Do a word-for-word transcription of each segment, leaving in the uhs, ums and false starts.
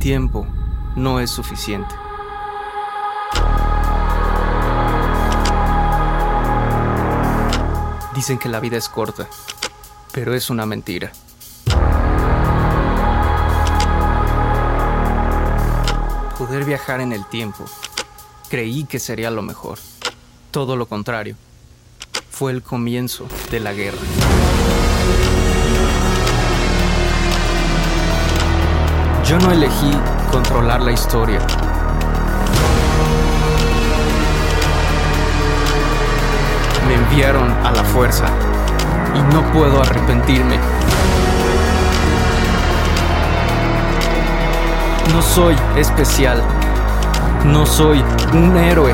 tiempo no es suficiente. Dicen que la vida es corta, pero es una mentira. Poder viajar en el tiempo, creí que sería lo mejor. Todo lo contrario, fue el comienzo de la guerra. Yo no elegí controlar la historia. Me enviaron a la fuerza y no puedo arrepentirme. No soy especial. No soy un héroe.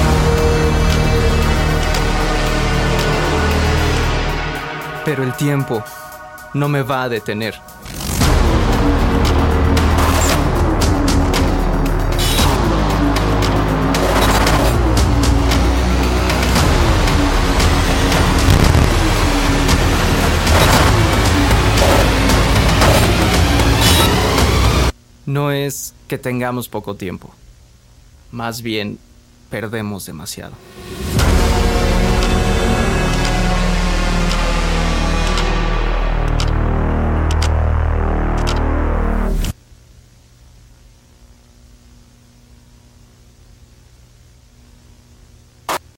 Pero el tiempo no me va a detener. No es que tengamos poco tiempo, más bien perdemos demasiado.